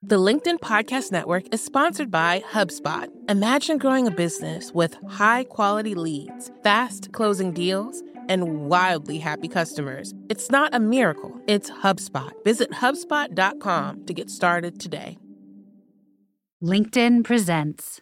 The LinkedIn Podcast Network is sponsored by HubSpot. Imagine growing a business with high-quality leads, fast closing deals, and wildly happy customers. It's not a miracle, it's HubSpot. Visit HubSpot.com to get started today. LinkedIn presents.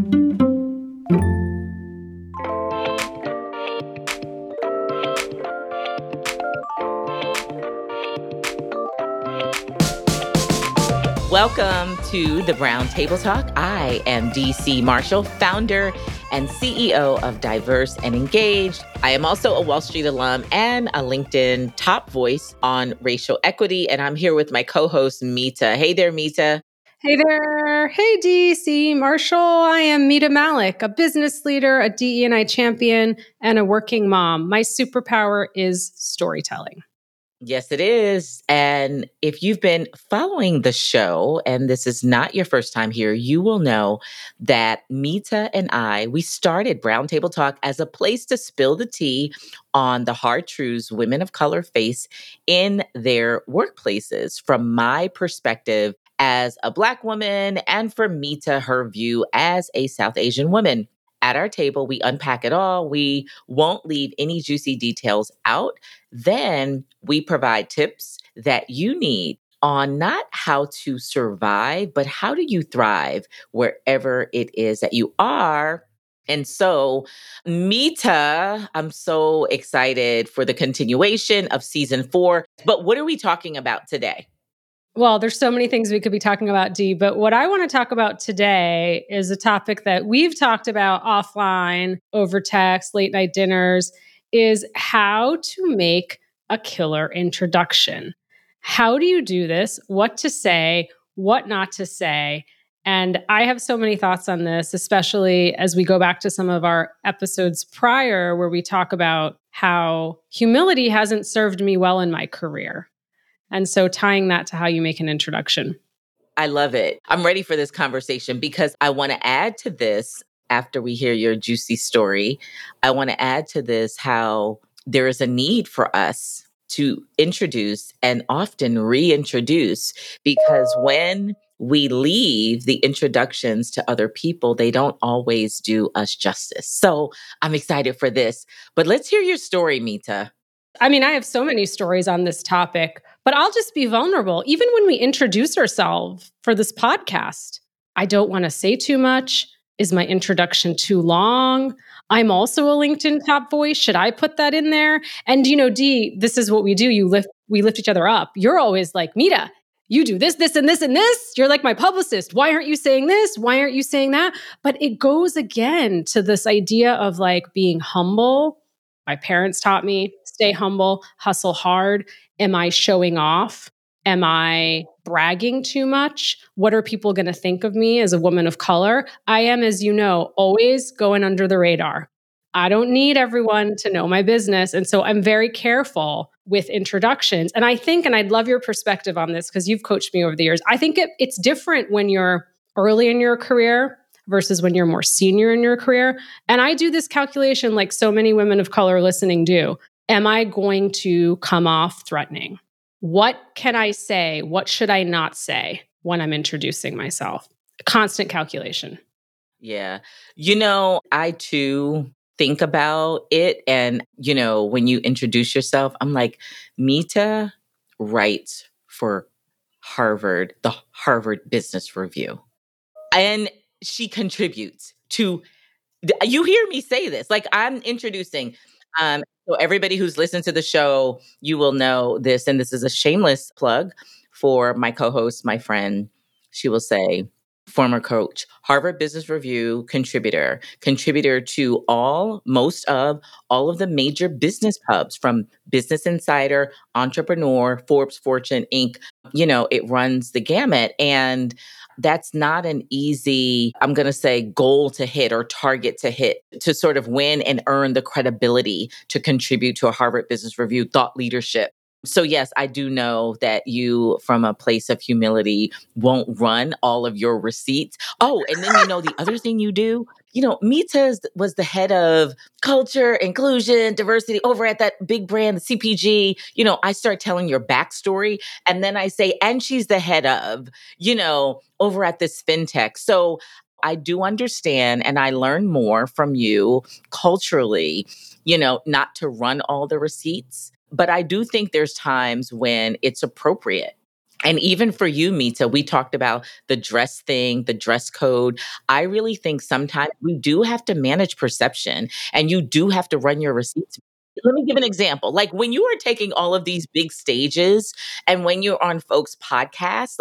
Welcome to the Brown Table Talk. I am DC Marshall, founder and CEO of Diverse and Engaged. I am also a Wall Street alum and a LinkedIn top voice on racial equity. And I'm here with my co-host, Mita. Hey there, Mita. Hey there. Hey, DC Marshall. I am Mita Malik, a business leader, a DE&I champion, and a working mom. My superpower is storytelling. Yes, it is. And if you've been following the show, and this is not your first time here, you will know that Mita and we started Brown Table Talk as a place to spill the tea on the hard truths women of color face in their workplaces. From my perspective as a Black woman, and for Mita, her view as a South Asian woman. At our table, we unpack it all. We won't leave any juicy details out. Then we provide tips that you need on not how to survive, but how do you thrive wherever it is that you are. And so, Mita, I'm so excited for the continuation of season 4. But what are we talking about today? Well, there's so many things we could be talking about, Dee, but what I want to talk about today is a topic that we've talked about offline, over text, late night dinners, is how to make a killer introduction. How do you do this? What to say, what not to say? And I have so many thoughts on this, especially as we go back to some of our episodes prior where we talk about how humility hasn't served me well in my career. And so tying that to how you make an introduction. I love it. I'm ready for this conversation because I want to add to this after we hear your juicy story. I want to add to this how there is a need for us to introduce and often reintroduce, because when we leave the introductions to other people, they don't always do us justice. So I'm excited for this. But let's hear your story, Mita. I mean, I have so many stories on this topic, but I'll just be vulnerable. Even when we introduce ourselves for this podcast, I don't want to say too much. Is my introduction too long? I'm also a LinkedIn top voice. Should I put that in there? And Dee, this is what we do. We lift each other up. You're always like, Mita, you do this, this, and this, and this. You're like my publicist. Why aren't you saying this? Why aren't you saying that? But it goes again to this idea of like being humble. My parents taught me, stay humble, hustle hard. Am I showing off? Am I bragging too much? What are people going to think of me as a woman of color? I am, as you know, always going under the radar. I don't need everyone to know my business. And so I'm very careful with introductions. And I think, and I'd love your perspective on this because you've coached me over the years, I think it's different when you're early in your career versus when you're more senior in your career. And I do this calculation like so many women of color listening do. Am I going to come off threatening? What can I say? What should I not say when I'm introducing myself? Constant calculation. Yeah. I too think about it. And, when you introduce yourself, I'm like, Mita writes for Harvard, the Harvard Business Review. And she contributes to, you hear me say this, like I'm introducing. So everybody who's listened to the show, you will know this. And this is a shameless plug for my co-host, my friend. She will say, former coach, Harvard Business Review contributor to most of all of the major business pubs, from Business Insider, Entrepreneur, Forbes, Fortune, Inc. It runs the gamut. And that's not an easy, I'm going to say, goal to hit or target to hit, to sort of win and earn the credibility to contribute to a Harvard Business Review thought leadership. So yes, I do know that you, from a place of humility, won't run all of your receipts. Oh, and then the other thing you do Mita was the head of culture, inclusion, diversity over at that big brand, the CPG. I start telling your backstory. And then I say, and she's the head of, over at this fintech. So I do understand, and I learn more from you culturally, not to run all the receipts. But I do think there's times when it's appropriate. And even for you, Mita, we talked about the dress thing, the dress code. I really think sometimes we do have to manage perception and you do have to run your receipts. Let me give an example. Like when you are taking all of these big stages and when you're on folks' podcasts,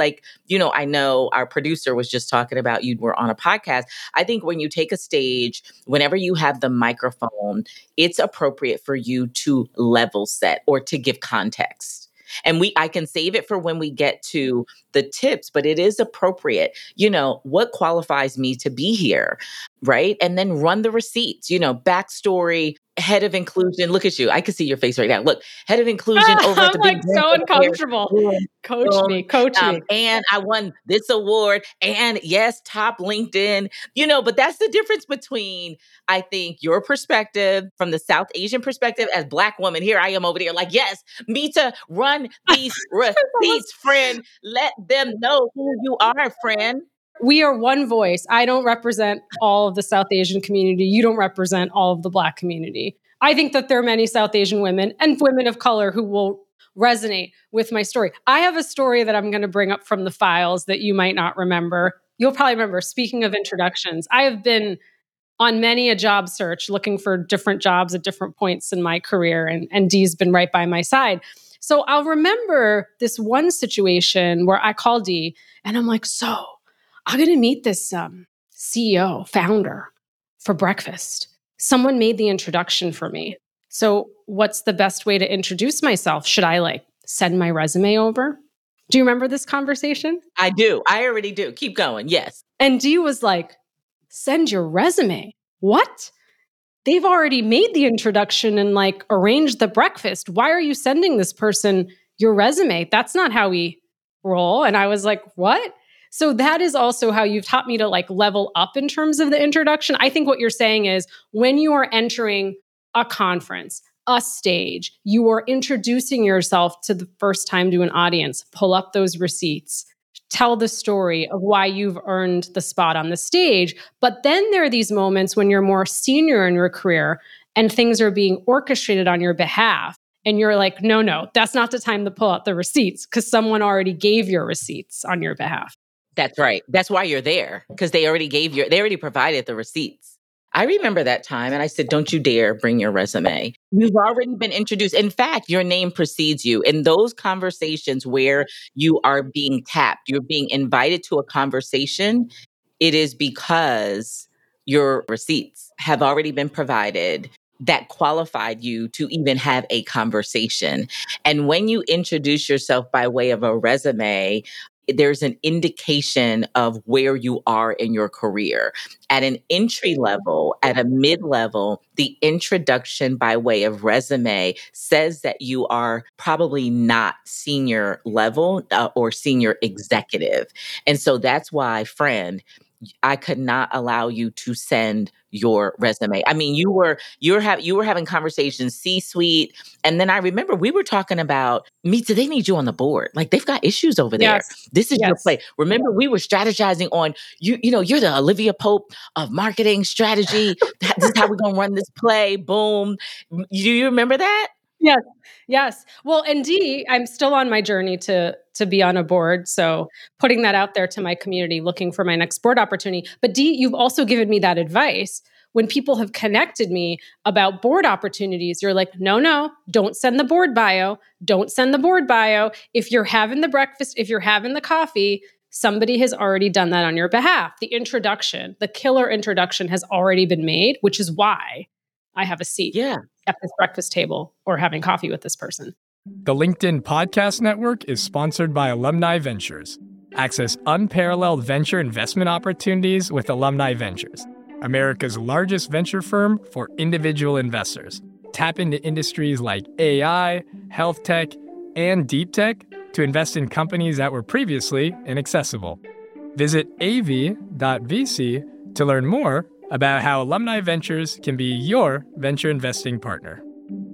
I know our producer was just talking about you were on a podcast. I think when you take a stage, whenever you have the microphone, it's appropriate for you to level set or to give context. And I can save it for when we get to the tips, but it is appropriate. What qualifies me to be here, right? And then run the receipts, backstory, head of inclusion. Look at you. I can see your face right now. Look, head of inclusion over at the I'm big like so uncomfortable. Coach me. And I won this award. And yes, top LinkedIn, but that's the difference between, I think, your perspective from the South Asian perspective as Black woman. Here I am over there like, yes, Mita, run these receipts, friend. Let them know who you are, friend. We are one voice. I don't represent all of the South Asian community. You don't represent all of the Black community. I think that there are many South Asian women and women of color who will resonate with my story. I have a story that I'm going to bring up from the files that you might not remember. You'll probably remember. Speaking of introductions, I have been on many a job search looking for different jobs at different points in my career, and Dee's been right by my side. So I'll remember this one situation where I called Dee and I'm like, so I'm going to meet this CEO, founder for breakfast. Someone made the introduction for me. So what's the best way to introduce myself? Should I send my resume over? Do you remember this conversation? I do. I already do. Keep going. Yes. And Dee was like, send your resume. What? They've already made the introduction and arranged the breakfast. Why are you sending this person your resume? That's not how we roll. And I was like, what? So that is also how you've taught me to level up in terms of the introduction. I think what you're saying is when you are entering a conference, a stage, you are introducing yourself to the first time to an audience, pull up those receipts, tell the story of why you've earned the spot on the stage. But then there are these moments when you're more senior in your career and things are being orchestrated on your behalf. And you're like, no, that's not the time to pull out the receipts because someone already gave your receipts on your behalf. That's right. That's why you're there, because they already provided the receipts. I remember that time and I said, don't you dare bring your resume. You've already been introduced. In fact, your name precedes you. In those conversations where you are being tapped, you're being invited to a conversation, it is because your receipts have already been provided that qualified you to even have a conversation. And when you introduce yourself by way of a resume, there's an indication of where you are in your career. At an entry level, at a mid-level, the introduction by way of resume says that you are probably not senior level or senior executive. And so that's why, friend, I could not allow you to send your resume. I mean, you were having conversations C-suite, and then I remember we were talking about Mita. They need you on the board. They've got issues over there. Yes. This is your play. Remember, we were strategizing on you. You're the Olivia Pope of marketing strategy. This is how we're gonna run this play. Boom. Do you remember that? Yes. Well, and Dee, I'm still on my journey to be on a board. So putting that out there to my community, looking for my next board opportunity. But Dee, you've also given me that advice. When people have connected me about board opportunities, you're like, no, don't send the board bio. Don't send the board bio. If you're having the breakfast, if you're having the coffee, somebody has already done that on your behalf. The introduction, the killer introduction has already been made, which is why I have a seat at this breakfast table or having coffee with this person. The LinkedIn Podcast Network is sponsored by Alumni Ventures. Access unparalleled venture investment opportunities with Alumni Ventures, America's largest venture firm for individual investors. Tap into industries like AI, health tech, and deep tech to invest in companies that were previously inaccessible. Visit av.vc to learn more about how Alumni Ventures can be your venture investing partner.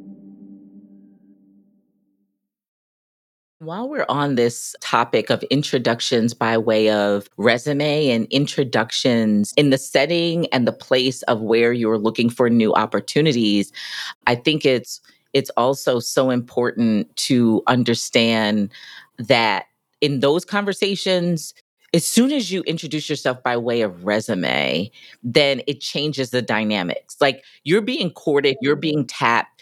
While we're on this topic of introductions by way of resume and introductions in the setting and the place of where you're looking for new opportunities, I think it's also so important to understand that in those conversations, as soon as you introduce yourself by way of resume, then it changes the dynamics. Like you're being courted, you're being tapped.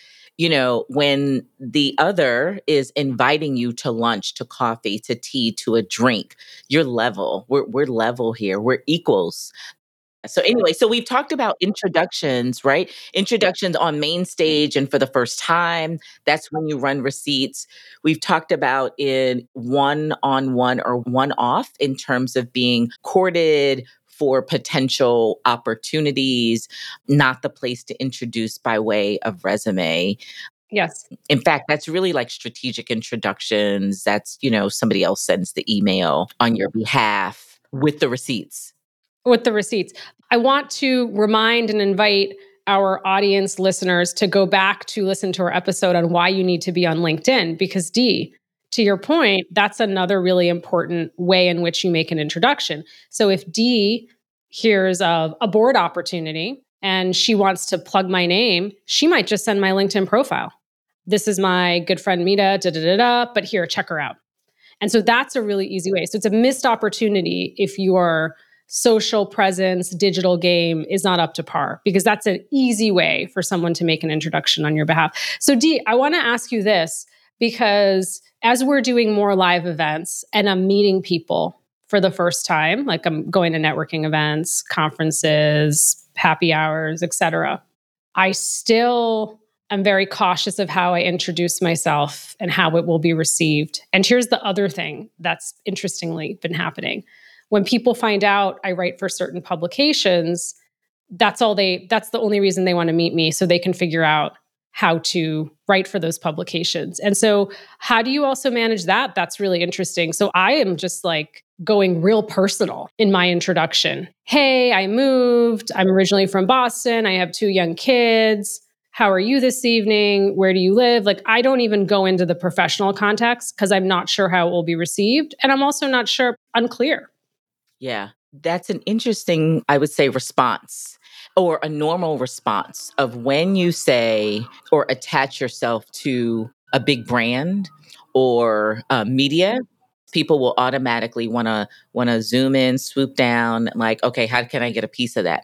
When the other is inviting you to lunch, to coffee, to tea, to a drink, you're level. We're level here. We're equals. So anyway, so we've talked about introductions, right? Introductions on main stage and for the first time. That's when you run receipts. We've talked about in one-on-one or one-off in terms of being courted for potential opportunities, not the place to introduce by way of resume. Yes. In fact, that's really like strategic introductions. That's, somebody else sends the email on your behalf with the receipts. With the receipts. I want to remind and invite our audience listeners to go back to listen to our episode on why you need to be on LinkedIn, because Dee, to your point, that's another really important way in which you make an introduction. So if Dee hears of a board opportunity and she wants to plug my name, she might just send my LinkedIn profile. This is my good friend Mita, but here, check her out. And so that's a really easy way. So it's a missed opportunity if your social presence, digital game is not up to par, because that's an easy way for someone to make an introduction on your behalf. So Dee, I want to ask you this, because as we're doing more live events and I'm meeting people for the first time, like I'm going to networking events, conferences, happy hours, etc., I still am very cautious of how I introduce myself and how it will be received. And here's the other thing that's interestingly been happening. When people find out I write for certain publications, that's the only reason they want to meet me, so they can figure out how to write for those publications. And so how do you also manage that? That's really interesting. So I am just like going real personal in my introduction. Hey, I moved. I'm originally from Boston. I have 2 young kids. How are you this evening? Where do you live? Like, I don't even go into the professional context because I'm not sure how it will be received. And I'm also not sure, unclear. Yeah, that's an interesting, I would say, response, or a normal response of when you say or attach yourself to a big brand or media. People will automatically want to zoom in, swoop down, like, okay, how can I get a piece of that?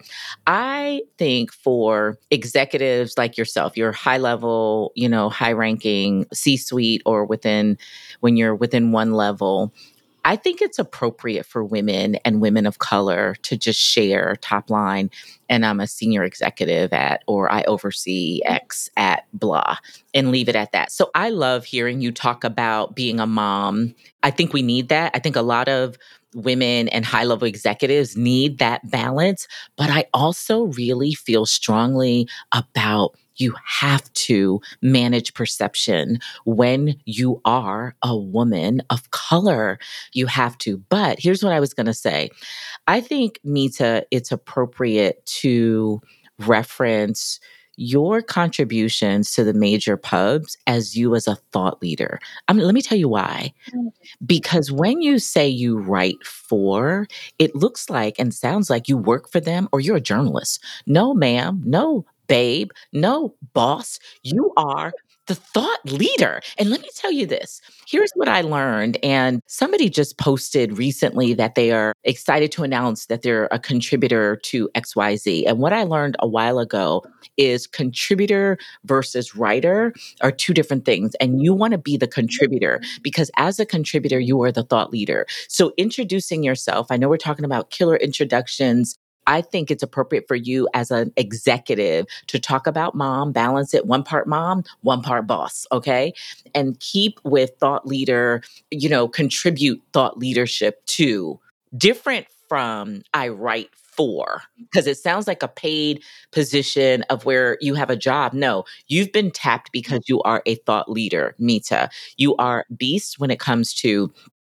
I think for executives like yourself, you're high level, high ranking, C-suite, or when you're within one level, I think it's appropriate for women and women of color to just share top line. And I'm a senior executive at, or I oversee X at blah, and leave it at that. So I love hearing you talk about being a mom. I think we need that. I think a lot of women and high level executives need that balance. But I also really feel strongly about you have to manage perception when you are a woman of color. You have to. But here's what I was going to say. I think, Mita, it's appropriate to reference your contributions to the major pubs as you as a thought leader. Let me tell you why. Because when you say you write for, it looks like and sounds like you work for them or you're a journalist. No, ma'am. No, babe. No, boss. You are the thought leader. And let me tell you this. Here's what I learned. And somebody just posted recently that they are excited to announce that they're a contributor to XYZ. And what I learned a while ago is contributor versus writer are 2 different things. And you want to be the contributor, because as a contributor, you are the thought leader. So introducing yourself, I know we're talking about killer introductions. I think it's appropriate for you as an executive to talk about mom, balance it, 1 part mom, 1 part boss, okay? And keep with thought leader, contribute thought leadership to. Different from I write for, because it sounds like a paid position of where you have a job. No, you've been tapped because you are a thought leader, Mita. You are beast when it comes to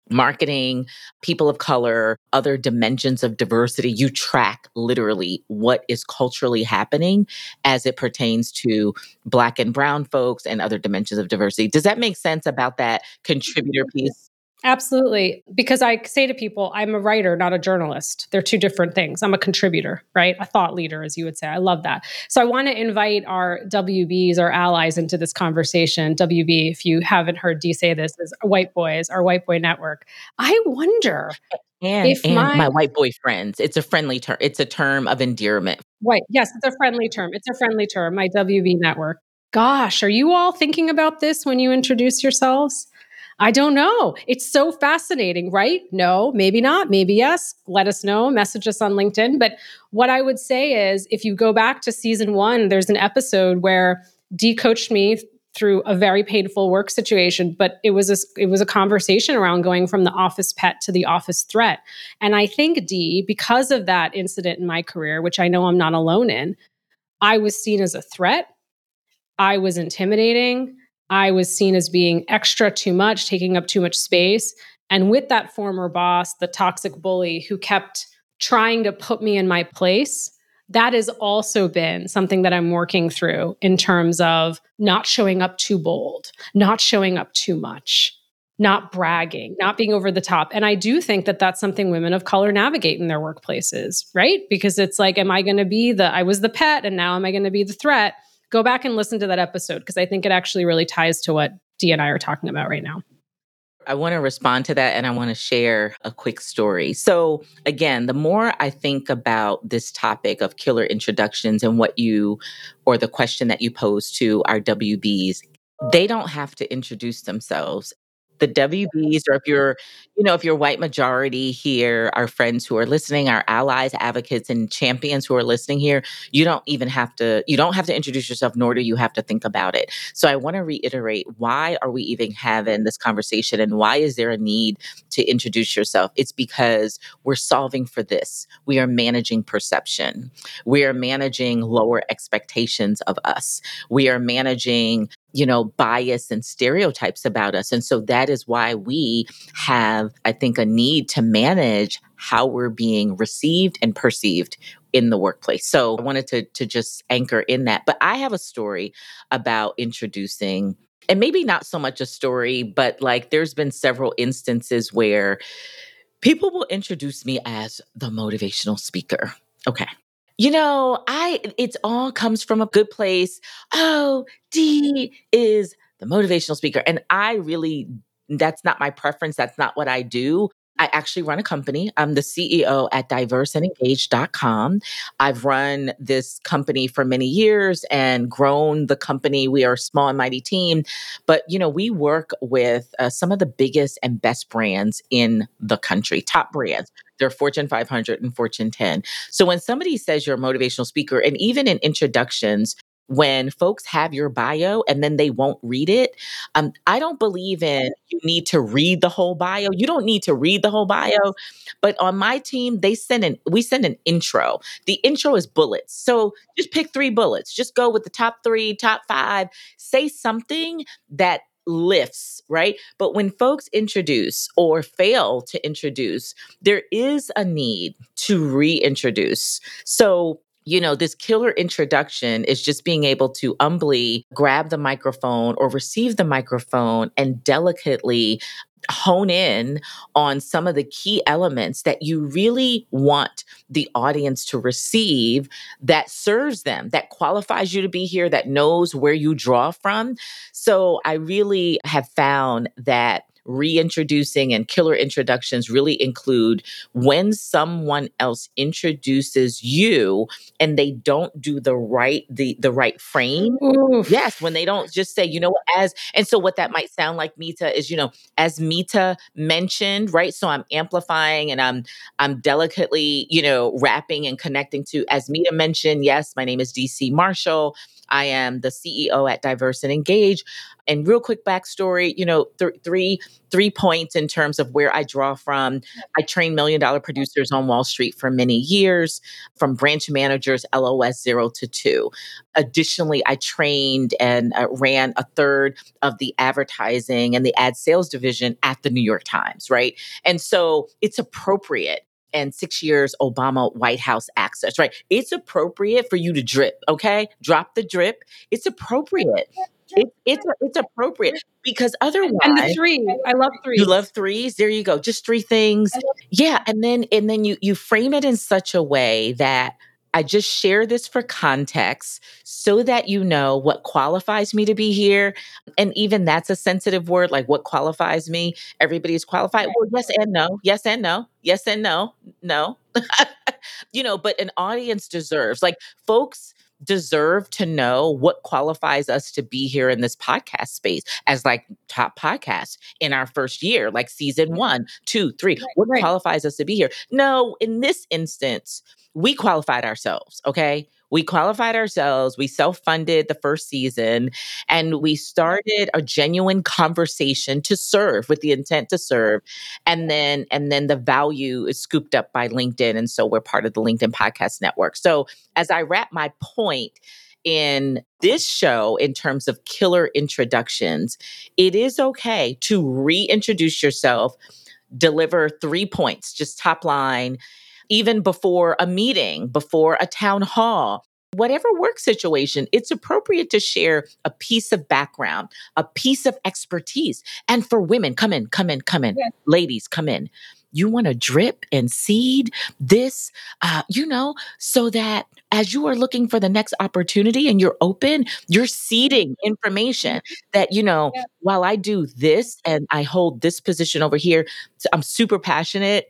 marketing, people of color, other dimensions of diversity. You track literally what is culturally happening as it pertains to Black and brown folks and other dimensions of diversity. Does that make sense about that contributor piece? Absolutely. Because I say to people, I'm a writer, not a journalist. They're two different things. I'm a contributor, right? A thought leader, as you would say. I love that. So I want to invite our WBs, our allies, into this conversation. WB, if you haven't heard Dee say this, is White Boys, our White Boy Network. I wonder And if my white boy friends. It's a friendly term. It's a term of endearment. White, yes, it's a friendly term. It's a friendly term, my WB network. Gosh, are you all thinking about this when you introduce yourselves? I don't know. It's so fascinating, right? No, maybe not, maybe yes. Let us know, message us on LinkedIn. But what I would say is if you go back to season 1, there's an episode where Dee coached me through a very painful work situation, but it was a conversation around going from the office pet to the office threat. And I think, Dee, because of that incident in my career, which I know I'm not alone in, I was seen as a threat. I was intimidating. I was seen as being extra too much, taking up too much space. And with that former boss, the toxic bully who kept trying to put me in my place, that has also been something that I'm working through in terms of not showing up too bold, not showing up too much, not bragging, not being over the top. And I do think that that's something women of color navigate in their workplaces, right? Because it's like, am I going to be I was the pet and now am I going to be the threat? Go back and listen to that episode because I think it actually really ties to what Dee and I are talking about right now. I want to respond to that and I want to share a quick story. So, again, the more I think about this topic of killer introductions and or the question that you pose to our WBs, they don't have to introduce themselves. The WBs, or if you're white majority here, our friends who are listening, our allies, advocates, and champions who are listening here, you don't have to introduce yourself, nor do you have to think about it. So I want to reiterate, why are we even having this conversation and why is there a need to introduce yourself? It's because we're solving for this. We are managing perception. We are managing lower expectations of us. We are managing bias and stereotypes about us. And so that is why we have, I think, a need to manage how we're being received and perceived in the workplace. So I wanted to just anchor in that. But I have a story about introducing, and maybe not so much a story, but like there's been several instances where people will introduce me as the motivational speaker. Okay. It all comes from a good place. Oh, Dee is the motivational speaker. And that's not my preference. That's not what I do. I actually run a company. I'm the CEO at diverseandengaged.com. I've run this company for many years and grown the company. We are a small and mighty team, but we work with some of the biggest and best brands in the country, top brands. They're Fortune 500 and Fortune 10. So when somebody says you're a motivational speaker, and even in introductions, when folks have your bio and then they won't read it, I don't believe in you need to read the whole bio. You don't need to read the whole bio. But on my team, we send an intro. The intro is bullets. So just pick 3 bullets. Just go with the top 3, top 5. Say something that lifts, right? But when folks introduce or fail to introduce, there is a need to reintroduce. So this killer introduction is just being able to humbly grab the microphone or receive the microphone and delicately hone in on some of the key elements that you really want the audience to receive, that serves them, that qualifies you to be here, that knows where you draw from. So I really have found that reintroducing and killer introductions really include when someone else introduces you and they don't do the right frame. Oof. Yes, when they don't just say, and so what that might sound like, Mita, is, as Mita mentioned, right? So I'm amplifying and I'm delicately, wrapping and connecting to, as Mita mentioned, yes, my name is DC Marshall. I am the CEO at Diverse and Engage. And real quick backstory, three points in terms of where I draw from. I trained $1 million producers on Wall Street for many years, from branch managers, LOS 0 to 2. Additionally, I trained and ran a third of the advertising and the ad sales division at the New York Times, right? And so it's appropriate. And 6 years Obama White House access, right? It's appropriate for you to drip, okay? Drop the drip. It's appropriate. It's appropriate because otherwise, And the three, I love threes. You love threes. There you go. Just three things. Yeah, and then you frame it in such a way that I just share this for context so that you know what qualifies me to be here. And even that's a sensitive word, like what qualifies me. Everybody is qualified. Well, yes and no. Yes and no. Yes and no. No. But an audience deserves, like, folks deserve to know what qualifies us to be here in this podcast space as like top podcasts in our first year, like season 1, 2, 3. What qualifies us to be here? No, in this instance, we qualified ourselves. Okay. We qualified ourselves. We self-funded the first season, and we started a genuine conversation to serve, with the intent to serve. And then the value is scooped up by LinkedIn. And so we're part of the LinkedIn Podcast Network. So as I wrap my point in this show in terms of killer introductions, it is okay to reintroduce yourself, deliver 3 points, just top line, even before a meeting, before a town hall, whatever work situation. It's appropriate to share a piece of background, a piece of expertise. And for women, come in. Yes. Ladies, come in. You want to drip and seed this, so that as you are looking for the next opportunity and you're open, you're seeding information that, while I do this and I hold this position over here, I'm super passionate,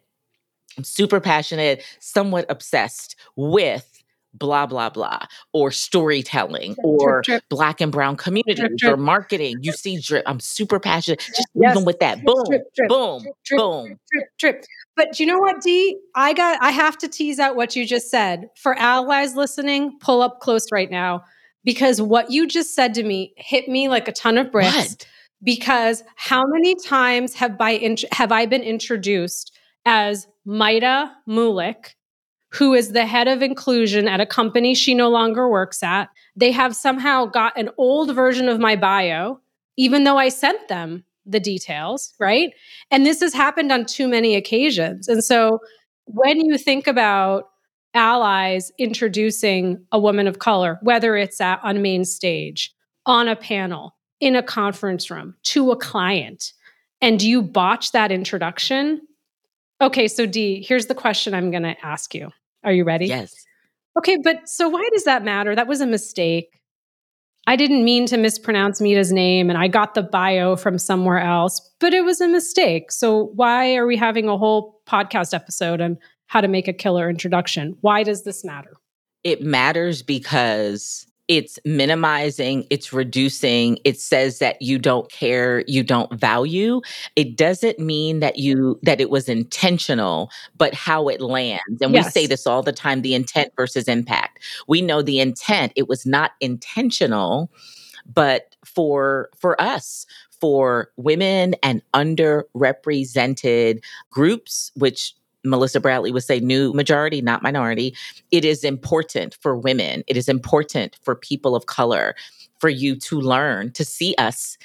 somewhat obsessed with blah, blah, blah, or storytelling, or Black and brown communities, or marketing. You see drip. I'm super passionate. Just even with that. Boom, boom. Drip. But you know what, Dee? I have to tease out what you just said. For allies listening, pull up close right now, because what you just said to me hit me like a ton of bricks. What? Because how many times have I been introduced as Maida Mulick, who is the head of inclusion at a company she no longer works at? They have somehow got an old version of my bio, even though I sent them the details, right? And this has happened on too many occasions. And so when you think about allies introducing a woman of color, whether it's on main stage, on a panel, in a conference room, to a client, and you botch that introduction. Okay, so Dee, here's the question I'm going to ask you. Are you ready? Yes. Okay, but so why does that matter? That was a mistake. I didn't mean to mispronounce Mita's name, and I got the bio from somewhere else, but it was a mistake. So why are we having a whole podcast episode on how to make a killer introduction? Why does this matter? It matters because it's minimizing, it's reducing, it says that you don't care, you don't value. It doesn't mean that it was intentional, but how it lands. And we say this all the time, the intent versus impact. We know the intent, it was not intentional, but for us, for women and underrepresented groups, which Melissa Bradley would say new majority, not minority. It is important for women. It is important for people of color, for you to learn, to see us,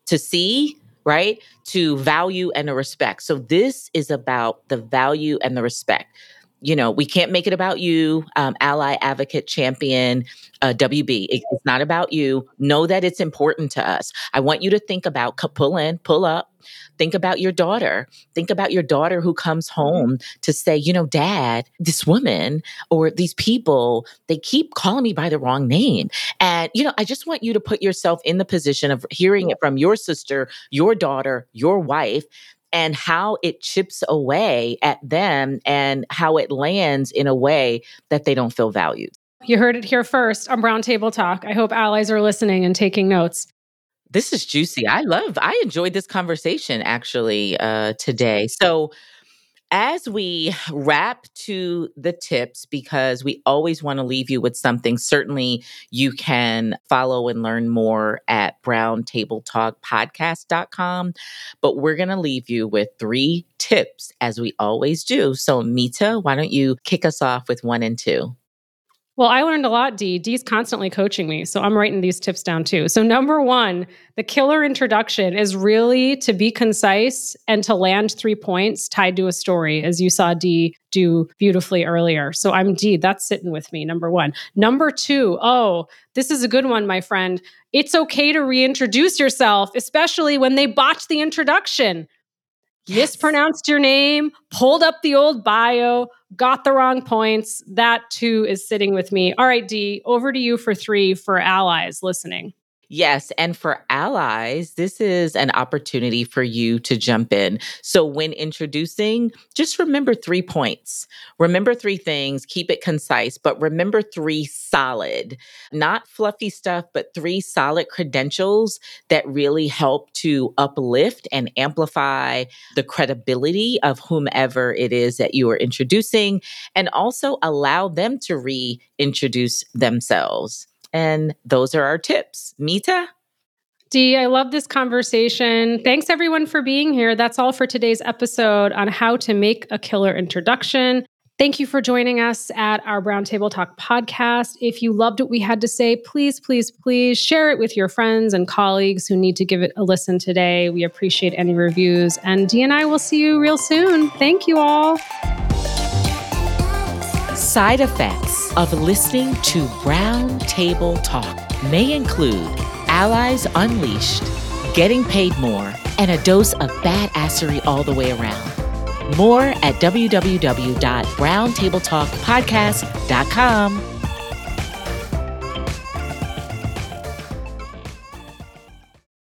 right? To value and to respect. So this is about the value and the respect. We can't make it about you, ally, advocate, champion, WB. It's not about you. Know that it's important to us. I want you to think about, pull up. Think about your daughter. Think about your daughter who comes home to say, Dad, this woman or these people, they keep calling me by the wrong name. And, I just want you to put yourself in the position of hearing it from your sister, your daughter, your wife, and how it chips away at them and how it lands in a way that they don't feel valued. You heard it here first on Brown Table Talk. I hope allies are listening and taking notes. This is juicy. I enjoyed this conversation actually today. So as we wrap to the tips, because we always want to leave you with something, certainly you can follow and learn more at browntabletalkpodcast.com. But we're going to leave you with 3 tips, as we always do. So, Mita, why don't you kick us off with 1 and 2? Well, I learned a lot, Dee. Dee's constantly coaching me, so I'm writing these tips down too. So number 1, the killer introduction is really to be concise and to land 3 points tied to a story, as you saw Dee do beautifully earlier. So I'm Dee, that's sitting with me, number 1. Number 2, this is a good one, my friend. It's okay to reintroduce yourself, especially when they botch the introduction. Yes. Mispronounced your name, pulled up the old bio, got the wrong points. That too is sitting with me. All right, Dee, over to you for 3 for allies listening. Yes. And for allies, this is an opportunity for you to jump in. So when introducing, just remember 3 points. Remember 3 things, keep it concise, but remember 3 solid, not fluffy stuff, but 3 solid credentials that really help to uplift and amplify the credibility of whomever it is that you are introducing, and also allow them to reintroduce themselves. And those are our tips. Mita? Dee, I love this conversation. Thanks everyone for being here. That's all for today's episode on how to make a killer introduction. Thank you for joining us at our Brown Table Talk podcast. If you loved what we had to say, please, please, please share it with your friends and colleagues who need to give it a listen today. We appreciate any reviews. And Dee and I will see you real soon. Thank you all. Side effects of listening to Brown Table Talk may include allies unleashed, getting paid more, and a dose of badassery all the way around. More at www.browntabletalkpodcast.com.